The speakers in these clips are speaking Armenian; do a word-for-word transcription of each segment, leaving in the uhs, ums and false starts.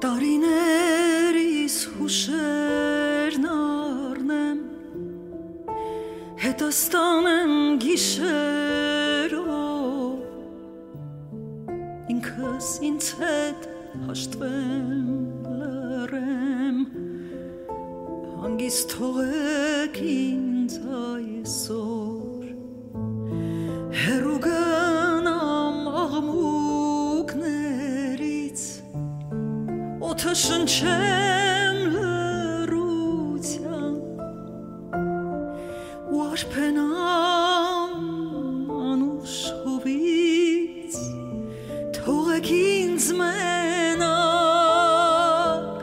Տարիներիս հուշերն առնեմ, հետս տանեմ գիշերով, ինքս ինձ հետ հաշտվեմ լռեմ, հանգիստ թողեք ինձ այսօր, հեռու գնամ աղմուկներից, օդը շնչեմ լռության, ու արփենամ անուշ հովից, թողեք ինձ մենակ,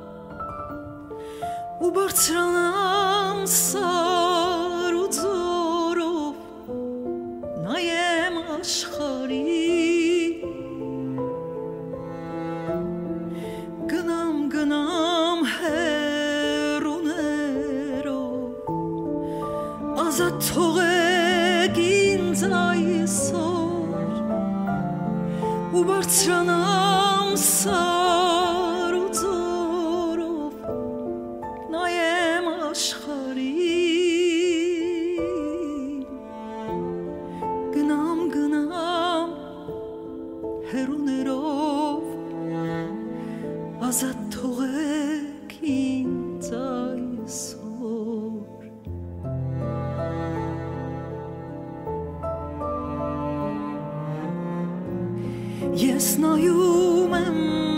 ու բարձրանամ սար ու ձորով, նայեմ աշխարհի, գնամ գնամ հեռուներով, ազատ թողեք ինձ այսօր, ու բարձրանամ սար ու ձորով, նայեմ աշխարհի, գնամ գնամ հեռուներով, ազատ թողեք ինձ այսօր. Ես նայում եմ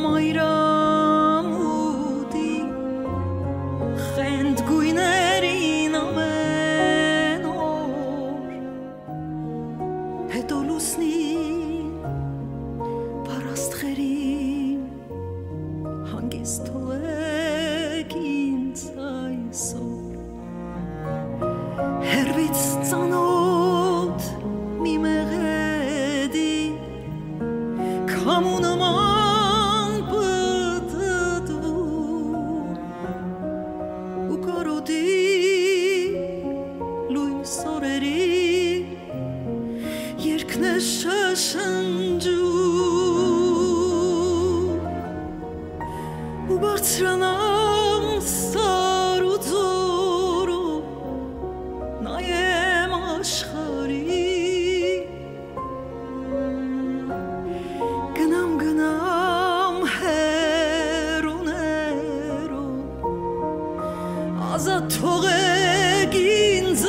մայրամուտի խենթ գույներին ամեն օր, հետո լուսնին պարաստղերին, հանգիստ թողեք ինձ այսօր, հեռվից ծանոթ մի մեղեդի, քամու նման պտտվում, ու կարոտի լույս օրերի երգն է շշնջում, ու բարձրանամ սար ու ձորով, նայեմ աշխարհի, գնամ գնամ հեռուներով, ազատ թողեք ինձ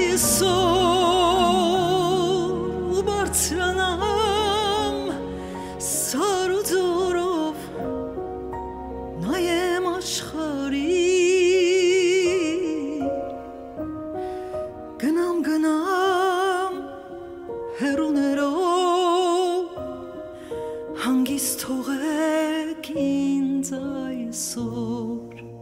այսօր, ու բարձրանամ սար ու ձորով, նայեմ աշխարհի, գնամ գնամ հեռուներով, հանգիստ թողեք ինձ այսօր.